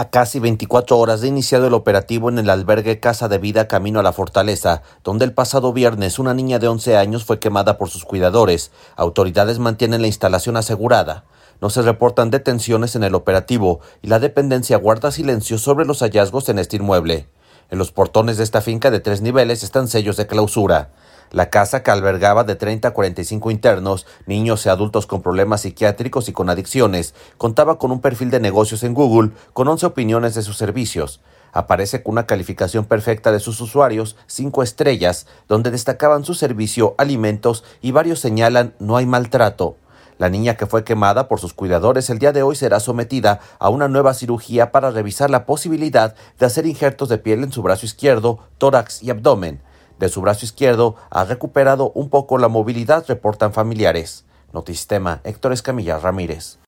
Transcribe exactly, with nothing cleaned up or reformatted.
A casi veinticuatro horas de iniciado el operativo en el albergue Casa de Vida camino a la Fortaleza, donde el pasado viernes una niña de once años fue quemada por sus cuidadores, autoridades mantienen la instalación asegurada. No se reportan detenciones en el operativo y la dependencia guarda silencio sobre los hallazgos en este inmueble. En los portones de esta finca de tres niveles están sellos de clausura. La casa, que albergaba de treinta a cuarenta y cinco internos, niños y adultos con problemas psiquiátricos y con adicciones, contaba con un perfil de negocios en Google con once opiniones de sus servicios. Aparece con una calificación perfecta de sus usuarios, cinco estrellas, donde destacaban su servicio, alimentos y varios señalan no hay maltrato. La niña que fue quemada por sus cuidadores el día de hoy será sometida a una nueva cirugía para revisar la posibilidad de hacer injertos de piel en su brazo izquierdo, tórax y abdomen. De su brazo izquierdo ha recuperado un poco la movilidad, reportan familiares. Notisistema, Héctor Escamilla Ramírez.